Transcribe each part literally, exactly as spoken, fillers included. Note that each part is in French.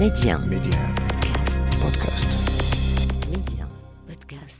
Média. Média. Podcast. Média. Podcast.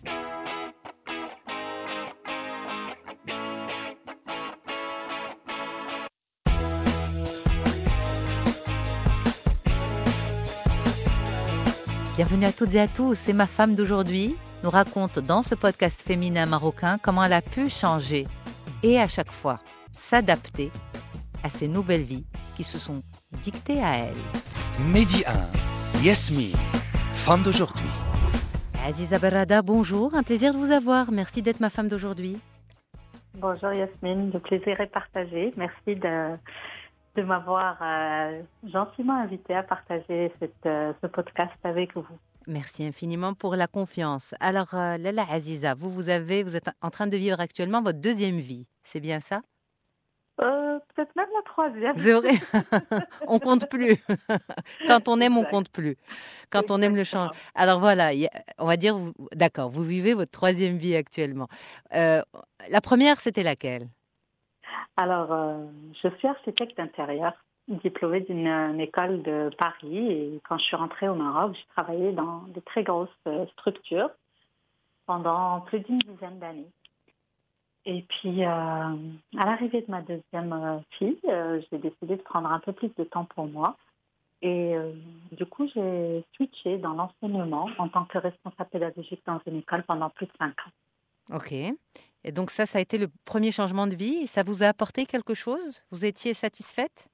Bienvenue à toutes et à tous, c'est ma femme d'aujourd'hui nous raconte dans ce podcast féminin marocain comment elle a pu changer et à chaque fois s'adapter à ces nouvelles vies qui se sont dictées à elle. Mehdi un, Yasmine, femme d'aujourd'hui. Aziza Barada, bonjour, un plaisir de vous avoir, merci d'être ma femme d'aujourd'hui. Bonjour Yasmine, le plaisir est partagé. Merci de, de m'avoir euh, gentiment invitée à partager cette, euh, ce podcast avec vous. Merci infiniment pour la confiance. Alors, euh, Lala Aziza, vous, vous, avez, vous êtes en train de vivre actuellement votre deuxième vie, c'est bien ça? euh, Peut-être même la troisième. C'est vrai. On compte plus. Quand on aime, exact. On compte plus. Quand Exactement. On aime le change. Alors voilà, on va dire, vous, d'accord, vous vivez votre troisième vie actuellement. Euh, la première, c'était laquelle? Alors, euh, je suis architecte d'intérieur, diplômée d'une une école de Paris. Et quand je suis rentrée au Maroc, j'ai travaillé dans de très grosses structures pendant plus d'une dizaine d'années. Et puis, euh, à l'arrivée de ma deuxième euh, fille, euh, j'ai décidé de prendre un peu plus de temps pour moi. Et euh, du coup, j'ai switché dans l'enseignement en tant que responsable pédagogique dans une école pendant plus de cinq ans. Ok. Et donc ça, ça a été le premier changement de vie. Ça vous a apporté quelque chose? Vous étiez satisfaite?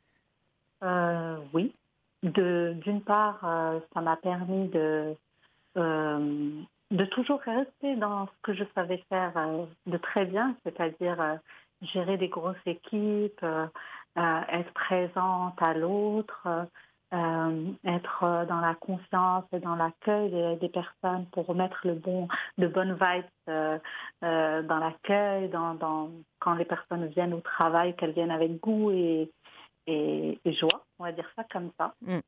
euh, Oui. De, d'une part, euh, ça m'a permis de... Euh, de toujours rester dans ce que je savais faire euh, de très bien, c'est-à-dire euh, gérer des grosses équipes, euh, euh, être présente à l'autre, euh, être dans la confiance et dans l'accueil des, des personnes pour mettre le bon, de bonnes vibes euh, euh, dans l'accueil, dans, dans, quand les personnes viennent au travail, qu'elles viennent avec goût et, et, et joie, on va dire ça comme ça. Mm.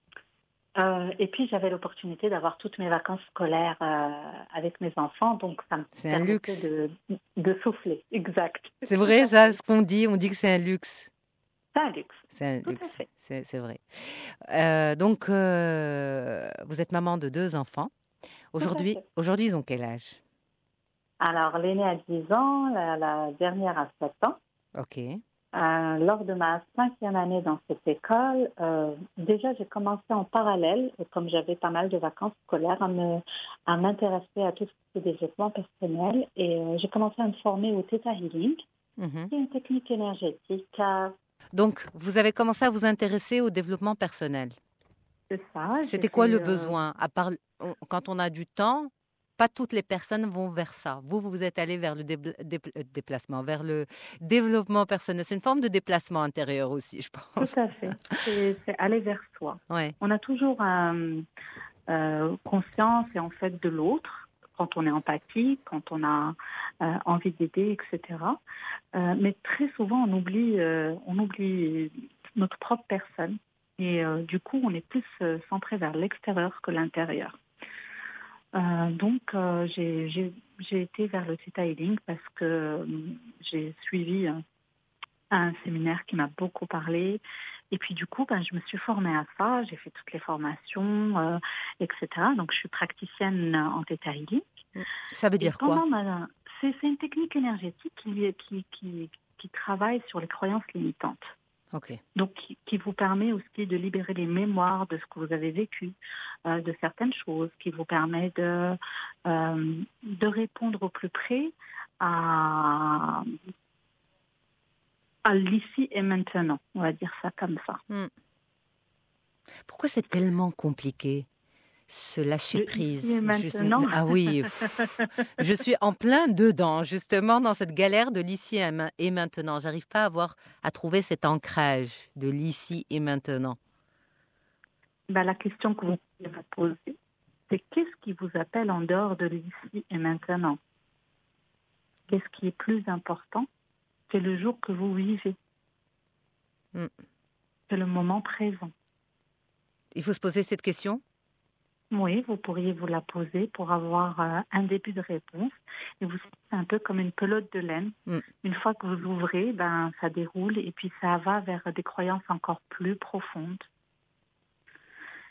Euh, et puis, j'avais l'opportunité d'avoir toutes mes vacances scolaires euh, avec mes enfants, donc ça me c'est permettait de, de souffler. Exact. C'est vrai, ça, ce qu'on dit, on dit que c'est un luxe. C'est un luxe. C'est un Tout luxe, à fait. C'est, c'est vrai. Euh, donc, euh, vous êtes maman de deux enfants. Aujourd'hui, aujourd'hui, ils ont quel âge? Alors, l'aînée a dix ans, la, la dernière a sept ans. Ok. Euh, lors de ma cinquième année dans cette école, euh, déjà j'ai commencé en parallèle, comme j'avais pas mal de vacances scolaires, à, me, à m'intéresser à tout ce qui est développement personnel et euh, j'ai commencé à me former au Theta Healing, mm-hmm. qui est une technique énergétique. À... Donc, vous avez commencé à vous intéresser au développement personnel. C'est ça. C'était quoi le euh... besoin? À part on, quand on a du temps, pas toutes les personnes vont vers ça. Vous, vous êtes allé vers le dé- dé- déplacement, vers le développement personnel. C'est une forme de déplacement intérieur aussi, je pense. Tout à fait. C'est, c'est aller vers soi. Ouais. On a toujours euh, euh, conscience et en fait de l'autre quand on est empathique, quand on a euh, envie d'aider, et cetera. Euh, mais très souvent, on oublie, euh, on oublie notre propre personne. Et euh, du coup, on est plus euh, centré vers l'extérieur que l'intérieur. Euh, donc, euh, j'ai, j'ai, j'ai été vers le Theta Healing parce que euh, j'ai suivi euh, un séminaire qui m'a beaucoup parlé. Et puis, du coup, ben, je me suis formée à ça. J'ai fait toutes les formations, euh, et cetera. Donc, je suis praticienne en Theta Healing. Ça veut dire quoi? ma... c'est, c'est une technique énergétique qui, qui, qui, qui travaille sur les croyances limitantes. Okay. Donc, qui, qui vous permet aussi de libérer les mémoires de ce que vous avez vécu, euh, de certaines choses, qui vous permet de, euh, de répondre au plus près à, à l'ici et maintenant, on va dire ça comme ça. Hmm. Pourquoi c'est tellement compliqué, ce lâcher-prise? Ici et maintenant. Je... Ah oui, pff, je suis en plein dedans, justement, dans cette galère de l'ici et maintenant. J'arrive pas à avoir, à trouver cet ancrage de l'ici et maintenant. Ben, la question que vous pouvez vous poser, c'est qu'est-ce qui vous appelle en dehors de l'ici et maintenant? Qu'est-ce qui est plus important? C'est le jour que vous vivez. Mm. C'est le moment présent. Il faut se poser cette question? Oui, vous pourriez vous la poser pour avoir euh, un début de réponse. Et vous c'est un peu comme une pelote de laine. Mm. Une fois que vous ouvrez, ben, ça déroule et puis ça va vers des croyances encore plus profondes.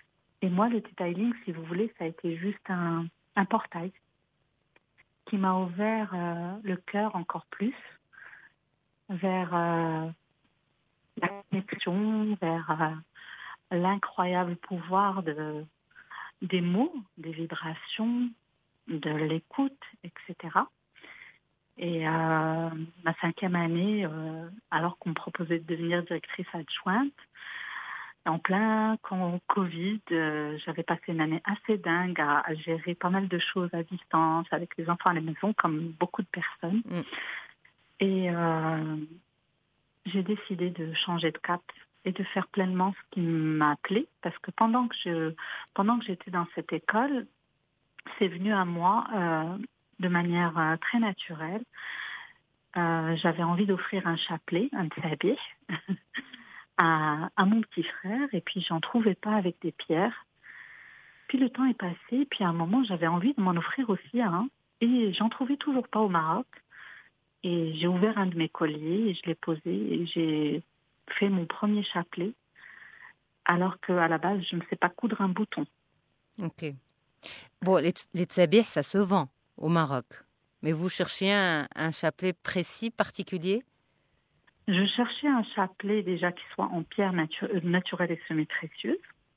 Et moi, le detailing, si vous voulez, ça a été juste un, un portail qui m'a ouvert euh, le cœur encore plus vers euh, la connexion, vers euh, l'incroyable pouvoir de, des mots, des vibrations, de l'écoute, et cetera. Et euh, ma cinquième année, euh, alors qu'on me proposait de devenir directrice adjointe, en plein Covid, euh, j'avais passé une année assez dingue à, à gérer pas mal de choses à distance, avec les enfants à la maison, comme beaucoup de personnes. Mm. Et euh, j'ai décidé de changer de cap et de faire pleinement ce qui m'appelait, parce que pendant que je, pendant que j'étais dans cette école, c'est venu à moi euh, de manière euh, très naturelle. Euh, j'avais envie d'offrir un chapelet, un tsabih, à, à mon petit frère, et puis j'en trouvais pas avec des pierres. Puis le temps est passé, puis à un moment j'avais envie de m'en offrir aussi à un, et j'en trouvais toujours pas au Maroc. Et j'ai ouvert un de mes colliers et je l'ai posé et j'ai fait mon premier chapelet, alors qu'à la base je ne sais pas coudre un bouton. Ok. Bon, les, les tsabih, ça se vend au Maroc, mais vous cherchiez un, un chapelet précis, particulier? Je cherchais un chapelet déjà qui soit en pierre natu- naturelle et semi-précieuse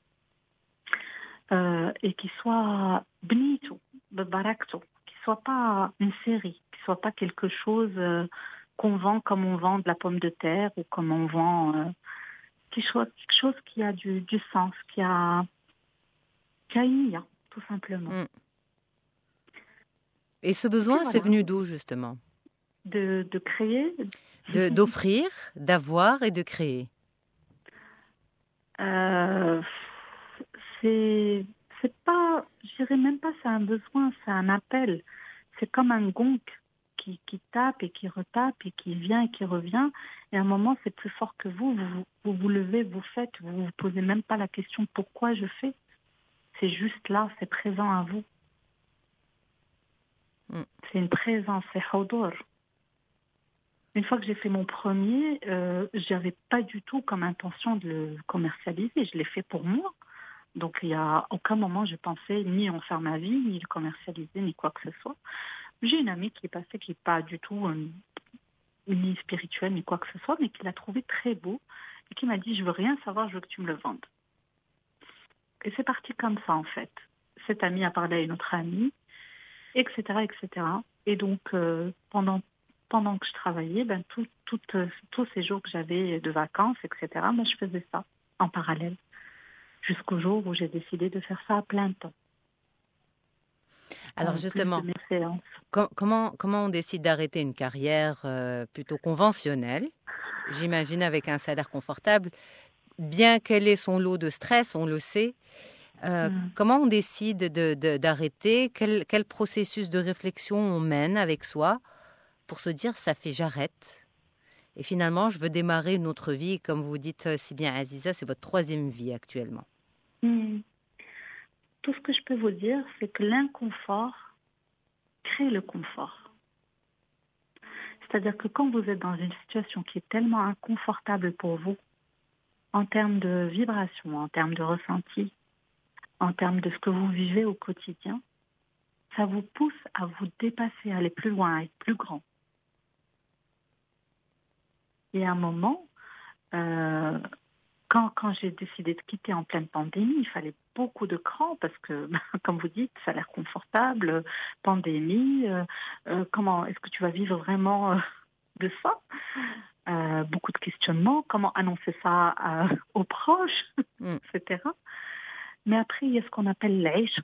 euh, et qui soit bnito, barakto, qui soit pas une série, qui soit pas quelque chose euh, qu'on vend comme on vend de la pomme de terre ou comme on vend euh, quelque chose, quelque chose qui a du, du sens, qui a, qui a une nia, tout simplement. Mm. Et ce besoin, et voilà. C'est venu d'où justement? De, de créer. De, d'offrir, d'avoir et de créer. Euh, c'est, c'est pas, je dirais même pas c'est un besoin, c'est un appel. C'est comme un gong qui, qui tape et qui retape et qui vient et qui revient. Et à un moment, c'est plus fort que vous. Vous vous, vous levez, vous faites, vous vous posez même pas la question pourquoi je fais. C'est juste là, c'est présent à vous. Mm. C'est une présence, c'est hawdour. Une fois que j'ai fait mon premier, euh, je n'avais pas du tout comme intention de le commercialiser. Je l'ai fait pour moi. Donc, il n'y a aucun moment, je pensais ni en faire ma vie, ni le commercialiser, ni quoi que ce soit. J'ai une amie qui est passée, qui n'est pas du tout euh, ni spirituelle, ni quoi que ce soit, mais qui l'a trouvé très beau et qui m'a dit, je veux rien savoir, je veux que tu me le vendes. Et c'est parti comme ça, en fait. Cette amie a parlé à une autre amie, et cetera, et cetera. Et donc, euh, pendant Pendant que je travaillais, ben, tout, tout, euh, tous ces jours que j'avais de vacances, et cetera, ben, je faisais ça en parallèle, jusqu'au jour où j'ai décidé de faire ça à plein temps. Alors en justement, com- comment, comment on décide d'arrêter une carrière euh, plutôt conventionnelle, j'imagine avec un salaire confortable, bien qu'elle ait son lot de stress, on le sait. Euh, mmh. Comment on décide de, de, d'arrêter? Quel, quel processus de réflexion on mène avec soi pour se dire, ça fait j'arrête. Et finalement, je veux démarrer une autre vie. Comme vous dites si bien, Aziza, c'est votre troisième vie actuellement. Mmh. Tout ce que je peux vous dire, c'est que l'inconfort crée le confort. C'est-à-dire que quand vous êtes dans une situation qui est tellement inconfortable pour vous, en termes de vibration, en termes de ressenti, en termes de ce que vous vivez au quotidien, ça vous pousse à vous dépasser, à aller plus loin, à être plus grand. Et à un moment, euh, quand, quand j'ai décidé de quitter en pleine pandémie, il fallait beaucoup de cran parce que, comme vous dites, ça a l'air confortable, pandémie, euh, euh, comment est-ce que tu vas vivre vraiment euh, de ça euh, Beaucoup de questionnements, comment annoncer ça à, aux proches, mm. et cetera. Mais après, il y a ce qu'on appelle l'ishq.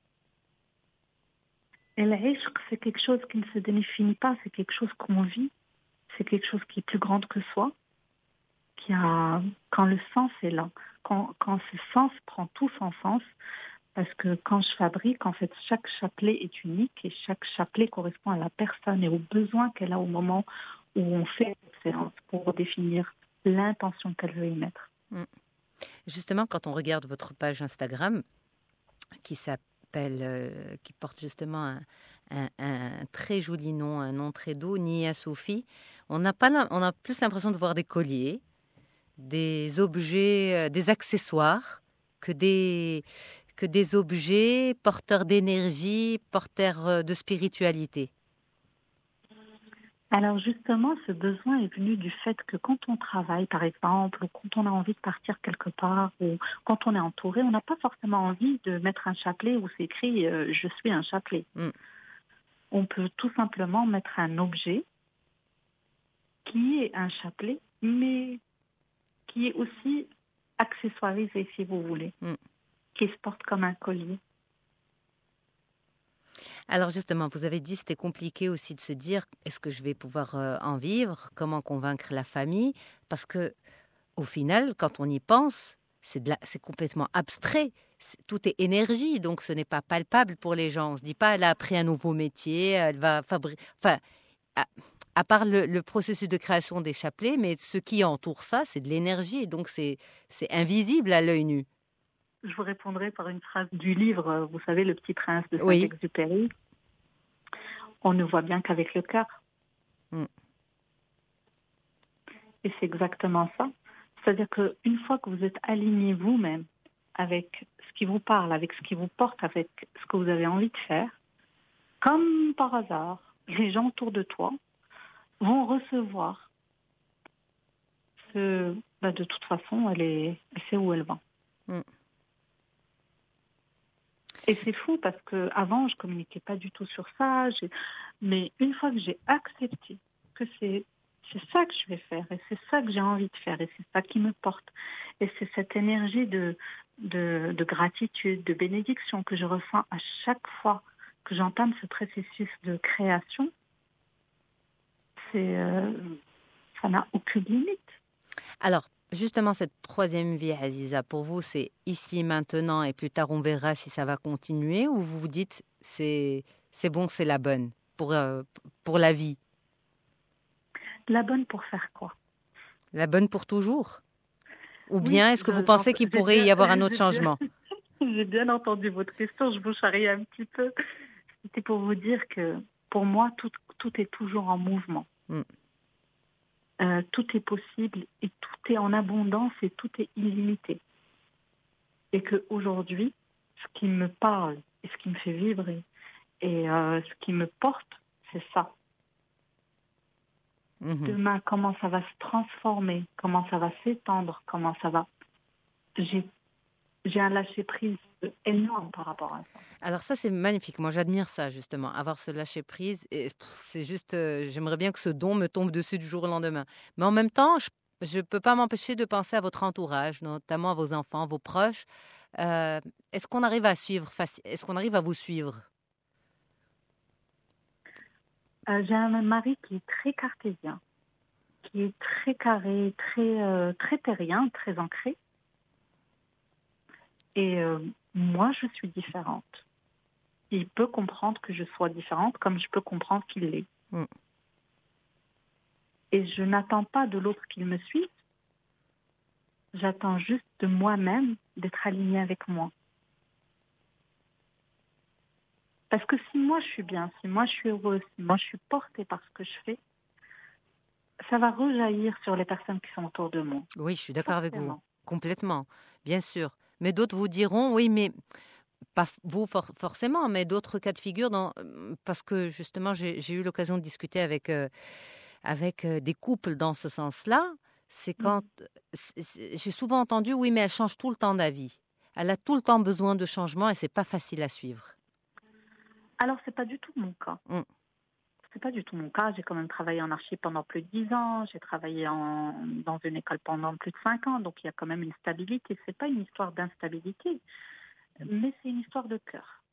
Et l'ishq, c'est quelque chose qui ne se définit pas, c'est quelque chose qu'on vit. C'est quelque chose qui est plus grand que soi, qui a, quand le sens est là, quand, quand ce sens prend tout son sens, parce que quand je fabrique, en fait, chaque chapelet est unique et chaque chapelet correspond à la personne et aux besoins qu'elle a au moment où on fait cette séance pour définir l'intention qu'elle veut y mettre. Justement, quand on regarde votre page Instagram, qui s'appelle, euh, qui porte justement un Un, un très joli nom, un nom très doux, Nia Sophie. On n'a pas, on a plus l'impression de voir des colliers, des objets, euh, des accessoires que des, que des objets porteurs d'énergie, porteurs de spiritualité? Alors justement, ce besoin est venu du fait que quand on travaille, par exemple, ou quand on a envie de partir quelque part, ou quand on est entouré, on n'a pas forcément envie de mettre un chapelet où c'est écrit euh, « je suis un chapelet Mm. ». On peut tout simplement mettre un objet qui est un chapelet, mais qui est aussi accessoirisé, si vous voulez, Mm. qui se porte comme un collier. Alors justement, vous avez dit que c'était compliqué aussi de se dire est-ce que je vais pouvoir euh, en vivre, comment convaincre la famille, parce que au final, quand on y pense, c'est, de la, c'est complètement abstrait. C'est, tout est énergie, donc ce n'est pas palpable pour les gens. On se dit pas elle a appris un nouveau métier, elle va fabriquer. Enfin, à, à part le, le processus de création des chapelets, mais ce qui entoure ça, c'est de l'énergie, donc c'est, c'est invisible à l'œil nu. Je vous répondrai par une phrase du livre, vous savez, Le Petit Prince de Oui. Saint-Exupéry. On ne voit bien qu'avec le cœur. Mm. Et c'est exactement ça. C'est-à-dire qu'une fois que vous êtes aligné vous-même avec ce qui vous parle, avec ce qui vous porte, avec ce que vous avez envie de faire, comme par hasard, les gens autour de toi vont recevoir ce... Bah, de toute façon, elle, est... elle sait où elle va. Mm. Et c'est fou parce qu'avant, je ne communiquais pas du tout sur ça. J'ai... Mais une fois que j'ai accepté que c'est, c'est ça que je vais faire et c'est ça que j'ai envie de faire et c'est ça qui me porte. Et c'est cette énergie de, de, de gratitude, de bénédiction que je ressens à chaque fois que j'entame ce processus de création. C'est, euh, ça n'a aucune limite. Alors, justement, cette troisième vie, Aziza, pour vous, c'est ici, maintenant, et plus tard, on verra si ça va continuer, ou vous vous dites, c'est, c'est bon, c'est la bonne pour, euh, pour la vie? La bonne pour faire quoi? La bonne pour toujours? Ou Oui, bien, est-ce que je, vous pensez qu'il pourrait bien, y avoir un autre changement? Bien, j'ai bien entendu votre question, je vous charrie un petit peu. C'était pour vous dire que, pour moi, tout, tout est toujours en mouvement. Mm. Euh, tout est possible et tout est en abondance et tout est illimité. Et qu'aujourd'hui, ce qui me parle et ce qui me fait vibrer et euh, ce qui me porte, c'est ça. Mmh. Demain, comment ça va se transformer, comment ça va s'étendre, comment ça va... J'ai, j'ai un lâcher-prise énorme par rapport à ça. Alors ça, c'est magnifique. Moi, j'admire ça, justement, avoir ce lâcher-prise. Et pff, c'est juste, euh, j'aimerais bien que ce don me tombe dessus du jour au lendemain. Mais en même temps, je ne peux pas m'empêcher de penser à votre entourage, notamment à vos enfants, vos proches. Euh, est-ce qu'on arrive à suivre, est-ce qu'on arrive à vous suivre? euh, J'ai un mari qui est très cartésien, qui est très carré, très, euh, très terrien, très ancré. Et euh, moi, je suis différente. Il peut comprendre que je sois différente comme je peux comprendre qu'il l'est. Mm. Et je n'attends pas de l'autre qu'il me suive. J'attends juste de moi-même d'être alignée avec moi. Parce que si moi je suis bien, si moi je suis heureuse, si moi je suis portée par ce que je fais, ça va rejaillir sur les personnes qui sont autour de moi. Oui, je suis d'accord avec vous. Complètement, bien sûr. Mais d'autres vous diront, oui, mais pas vous for- forcément, mais d'autres cas de figure, dans, parce que justement, j'ai, j'ai eu l'occasion de discuter avec, euh, avec euh, des couples dans ce sens-là. C'est quand mmh. c'est, c'est, j'ai souvent entendu, oui, mais elle change tout le temps d'avis. Elle a tout le temps besoin de changement et c'est pas facile à suivre. Alors, c'est pas du tout mon cas. Mmh. C'est pas du tout mon cas. J'ai quand même travaillé en archi pendant plus de dix ans. J'ai travaillé en, dans une école pendant plus de cinq ans. Donc, il y a quand même une stabilité. C'est pas une histoire d'instabilité, mais c'est une histoire de cœur.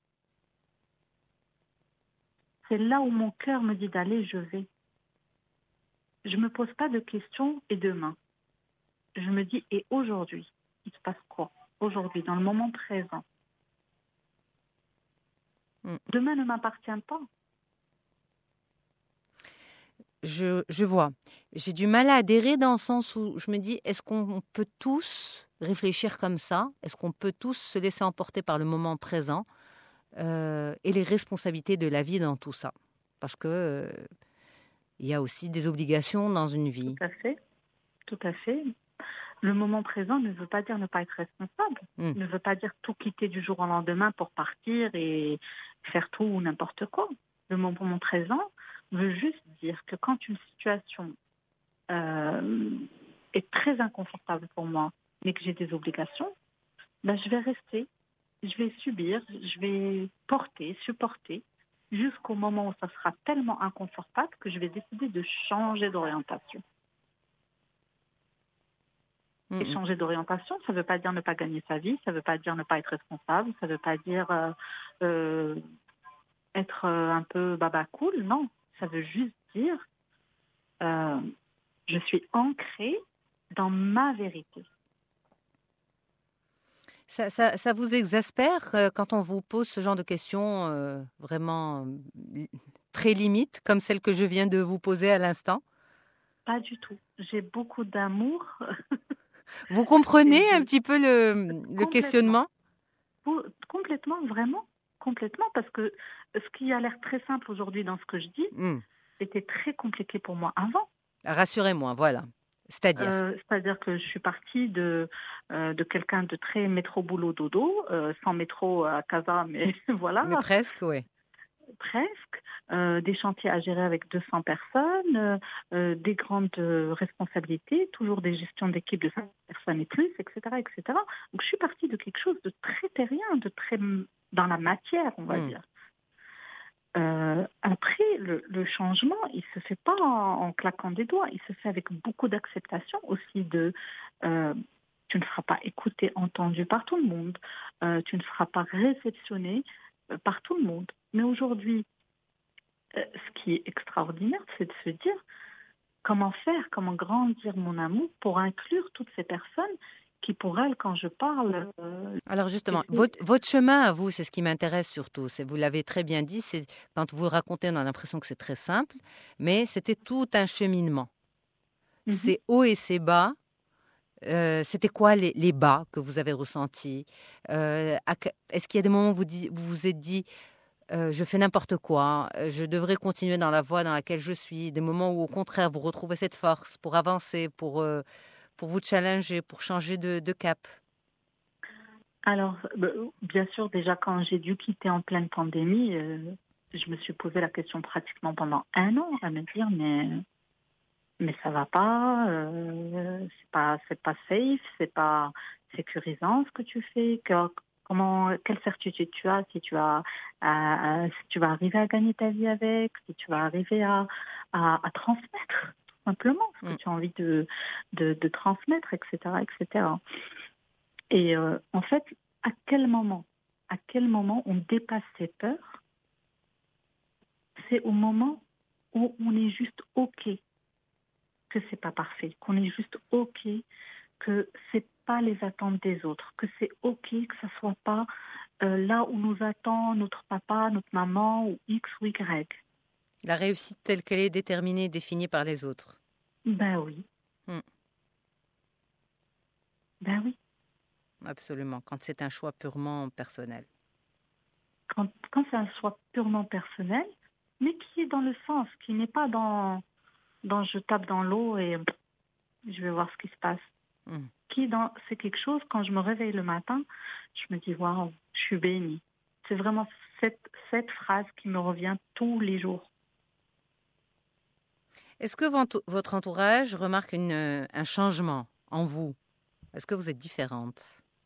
C'est là où mon cœur me dit d'aller, je vais. Je me pose pas de questions et demain. Je me dis, et aujourd'hui, il se passe quoi? Aujourd'hui, dans le moment présent. Mm. Demain ne m'appartient pas. Je, je vois. J'ai du mal à adhérer dans le sens où je me dis, est-ce qu'on peut tous réfléchir comme ça? Est-ce qu'on peut tous se laisser emporter par le moment présent euh, et les responsabilités de la vie dans tout ça? Parce que euh, il y a aussi des obligations dans une vie. Tout à fait. Tout à fait. Le moment présent ne veut pas dire ne pas être responsable, Mm. ne veut pas dire tout quitter du jour au lendemain pour partir et faire tout ou n'importe quoi. Le moment présent veut juste dire que quand une situation euh, est très inconfortable pour moi, mais que j'ai des obligations, ben je vais rester, je vais subir, je vais porter, supporter, jusqu'au moment où ça sera tellement inconfortable que je vais décider de changer d'orientation. Mm, Et mm. changer d'orientation, ça ne veut pas dire ne pas gagner sa vie, ça ne veut pas dire ne pas être responsable, ça ne veut pas dire euh, euh, être euh, un peu baba cool, non. Ça veut juste dire euh, je suis ancrée dans ma vérité. Ça, ça, ça vous exaspère euh, quand on vous pose ce genre de questions euh, vraiment euh, li- très limites, comme celle que je viens de vous poser à l'instant? Pas du tout. J'ai beaucoup d'amour. Vous comprenez Et un je- petit peu le, le complètement. questionnement? Pour- Complètement, vraiment. Complètement. Parce que ce qui a l'air très simple aujourd'hui dans ce que je dis, Hmm. c'était très compliqué pour moi avant. Rassurez-moi, voilà. C'est-à-dire, Euh, c'est-à-dire que je suis partie de, euh, de quelqu'un de très métro-boulot-dodo, euh, sans métro à Casa, mais voilà, mais presque, oui. presque, euh, des chantiers à gérer avec deux cents personnes, euh, euh, des grandes euh, responsabilités, toujours des gestions d'équipe de cinq personnes et plus, et cetera, et cetera. Donc je suis partie de quelque chose de très terrien, de très dans la matière, on va Mm. dire. Euh, après, le, le changement, il ne se fait pas en, en claquant des doigts, il se fait avec beaucoup d'acceptation aussi de euh, tu ne seras pas écouté, entendu par tout le monde, euh, tu ne seras pas réceptionné euh, par tout le monde. Mais aujourd'hui, euh, ce qui est extraordinaire, c'est de se dire comment faire, comment grandir mon amour pour inclure toutes ces personnes qui, pour elles, quand je parle... euh, Alors justement, c'est- votre, votre chemin à vous, c'est ce qui m'intéresse surtout. C'est, vous l'avez très bien dit, c'est, quand vous racontez, on a l'impression que c'est très simple, mais c'était tout un cheminement. Mhm. C'est hauts et c'est bas. Euh, c'était quoi les, les bas que vous avez ressentis? Euh, à que- Est-ce qu'il y a des moments où vous di- vous vous êtes dit euh, je fais n'importe quoi, euh, je devrais continuer dans la voie dans laquelle je suis, des moments où au contraire vous retrouvez cette force pour avancer, pour, euh, pour vous challenger, pour changer de, de cap? Alors, bah, bien sûr, déjà quand j'ai dû quitter en pleine pandémie, euh, je me suis posé la question pratiquement pendant un an à me dire mais mais ça va pas, euh, c'est pas c'est pas safe, c'est pas sécurisant ce que tu fais. Que, comment quelle certitude tu as si tu as à- à- si tu vas arriver à gagner ta vie avec, si tu vas arriver à à, à transmettre tout simplement ce que Mm. tu as envie de de, de transmettre, et cetera, et cetera. Et euh, en fait, à quel moment, à quel moment on dépasse ses peurs? C'est au moment où on est juste OK que c'est pas parfait, qu'on est juste OK que c'est pas les attentes des autres, que c'est OK que ça soit pas euh, là où nous attend notre papa, notre maman ou X ou Y. La réussite telle qu'elle est déterminée et définie par les autres. Ben oui. Mm. Ben oui. Absolument, quand c'est un choix purement personnel. Quand, quand c'est un choix purement personnel, mais qui est dans le sens, qui n'est pas dans, dans je tape dans l'eau et je vais voir ce qui se passe. Mm. Qui dans, c'est quelque chose, quand je me réveille le matin, je me dis, waouh, je suis bénie. C'est vraiment cette, cette phrase qui me revient tous les jours. Est-ce que vent- votre entourage remarque une, euh, un changement en vous? Est-ce que vous êtes différente?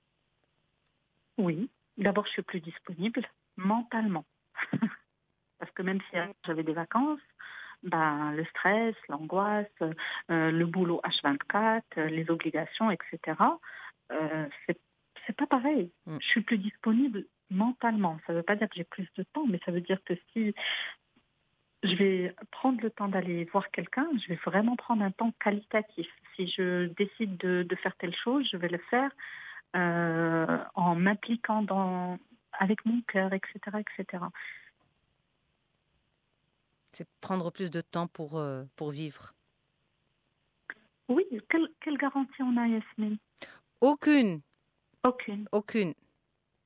Oui, d'abord, je suis plus disponible mentalement. Parce que même si j'avais des vacances, ben, le stress, l'angoisse, euh, le boulot H vingt-quatre, euh, les obligations, et cetera, euh, c'est, c'est pas pareil. Mm. Je suis plus disponible mentalement. Ça ne veut pas dire que j'ai plus de temps, mais ça veut dire que si je vais prendre le temps d'aller voir quelqu'un, je vais vraiment prendre un temps qualitatif. Si je décide de, de faire telle chose, je vais le faire euh, en m'impliquant dans, avec mon cœur, et cetera, et cetera. C'est prendre plus de temps pour, euh, pour vivre. Oui, quelle, quelle garantie on a, Yasmine? Aucune, Aucune. aucune.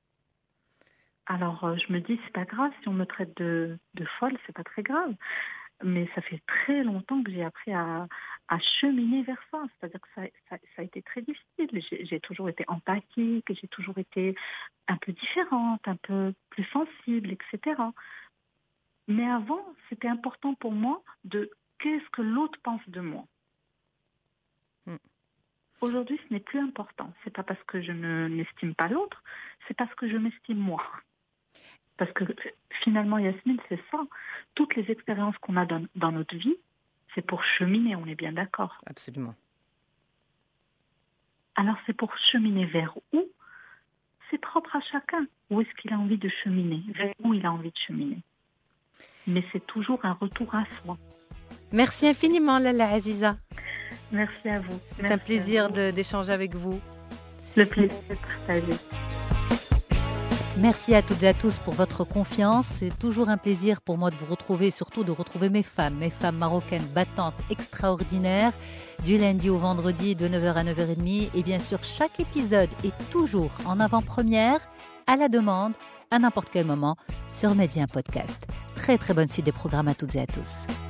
Alors, euh, je me dis, c'est pas grave, si on me traite de, de folle, c'est pas très grave. mais ça fait très longtemps que j'ai appris à, à cheminer vers ça. C'est-à-dire que ça, ça, ça a été très difficile. J'ai, j'ai toujours été empathique, j'ai toujours été un peu différente, un peu plus sensible, et cetera. Mais avant, c'était important pour moi de qu'est-ce que l'autre pense de moi. Mm. Aujourd'hui, ce n'est plus important. C'est pas parce que je ne n'estime pas l'autre, c'est parce que je m'estime moi. Parce que finalement, Yasmine, c'est ça. Toutes les expériences qu'on a dans, dans notre vie, c'est pour cheminer, on est bien d'accord. Absolument. Alors, c'est pour cheminer vers où? C'est propre à chacun. Où est-ce qu'il a envie de cheminer? Vers où il a envie de cheminer? Mais c'est toujours un retour à soi. Merci infiniment, Lalla Aziza. Merci à vous. C'est Merci un plaisir de, d'échanger avec vous. Le plaisir est partagé. Merci à toutes et à tous pour votre confiance. C'est toujours un plaisir pour moi de vous retrouver, surtout de retrouver mes femmes, mes femmes marocaines battantes, extraordinaires, du lundi au vendredi de neuf heures à neuf heures trente. Et bien sûr, chaque épisode est toujours en avant-première, à la demande, à n'importe quel moment, sur Média Podcast. Très très bonne suite des programmes à toutes et à tous.